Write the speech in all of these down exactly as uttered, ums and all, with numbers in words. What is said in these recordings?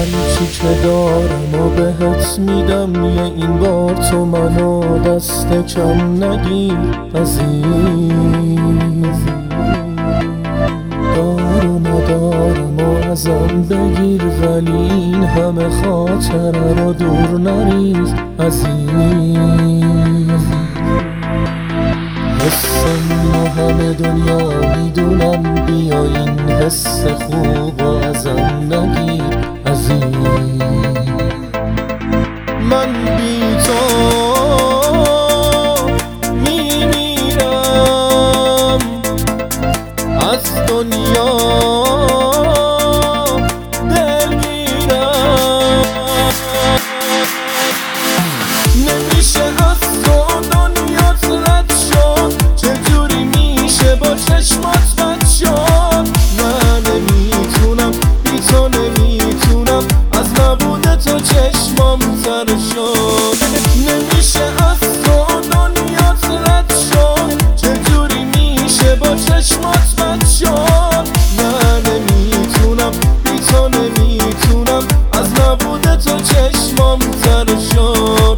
هرچی که دارم و بهت میدم، یه این بار تو منو دست کم نگیر عزیز. دار و ندارم و ازم بگیر، ولی این همه خاطره رو دور نریز عزیز. حسم و همه دنیا میدونم، بیا این حس خوب و ازم نگیر عزیز. من بی تو میمیرم، از دنیا دلگیرم. نمیشه از تو دنیات رد شد، چجوری میشه با چشمات بد شد؟ من نمیتونم بی تو نمیتونم، از نبود تو چشمام تر شد. نمیشه از تو دنیات رد شد، چجوری میشه با چشمات بد شد؟ من نمیتونم بی تو نمیتونم، از نبود تو چشمام تر شد.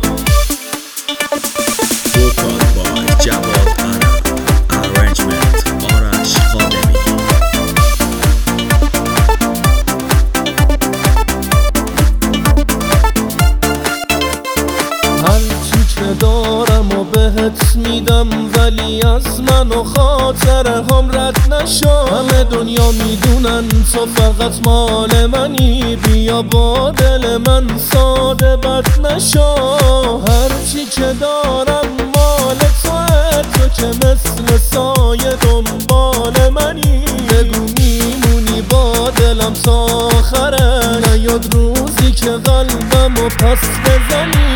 vocal by جواد عرب، arrangement آرش خادمی. هرچی که دارم و بهت میدم، ولی از من و خاطره هم رد نشو. همه دنیا میدونن تو فقط مال منی، بیا با دل من ساده بد نشو. هرچی که دارم مال توه، تو که مثل سایه دنبال منی. بگو میمونی با دلم تا آخره، نیاد روزی که قلبم و پس بزنی.